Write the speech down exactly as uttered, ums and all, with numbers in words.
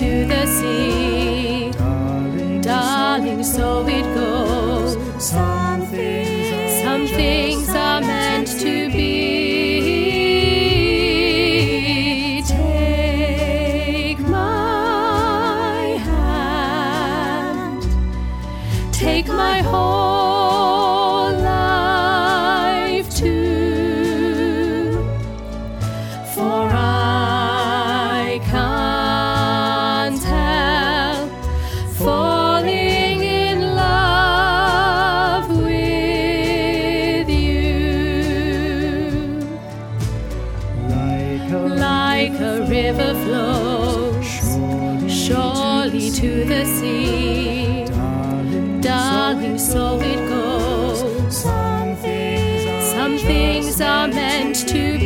to the sea. Darling, Darling, so it goes. some things are Some just things are meant to be. Take my hand, take my whole life too, for I can't help falling in love with you. like a, Like a river flows surely, surely to the sea. darling, Darling, so it goes. some things are Some just things are meant to